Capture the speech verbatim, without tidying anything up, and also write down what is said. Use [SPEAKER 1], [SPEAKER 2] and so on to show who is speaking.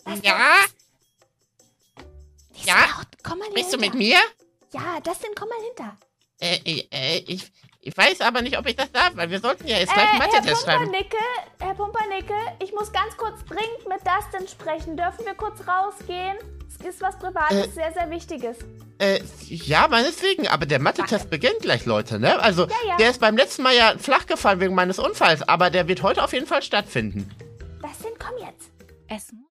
[SPEAKER 1] Das
[SPEAKER 2] Ja?
[SPEAKER 1] Nicht
[SPEAKER 2] Ja?
[SPEAKER 1] so laut. Komm mal hier
[SPEAKER 2] Bist du
[SPEAKER 1] hinter.
[SPEAKER 2] mit mir?
[SPEAKER 1] Ja, Dustin, komm mal hinter.
[SPEAKER 2] Äh, äh, äh, ich, ich weiß aber nicht, ob ich das darf, weil wir sollten ja jetzt gleich einen
[SPEAKER 1] Äh, Herr
[SPEAKER 2] Mathe-Test schreiben.
[SPEAKER 1] Pumpernicke, Herr Pumpernicke, ich muss ganz kurz dringend mit Dustin sprechen. Dürfen wir kurz rausgehen? Es ist was Privates,
[SPEAKER 2] Äh.
[SPEAKER 1] sehr, sehr Wichtiges.
[SPEAKER 2] Äh, ja, meineswegen, aber der Mathe-Test beginnt gleich, Leute, ne? Also,
[SPEAKER 1] Ja, ja.
[SPEAKER 2] der ist beim letzten Mal ja flach gefallen wegen meines Unfalls, aber der wird heute auf jeden Fall stattfinden.
[SPEAKER 1] Dustin, komm jetzt.
[SPEAKER 3] Es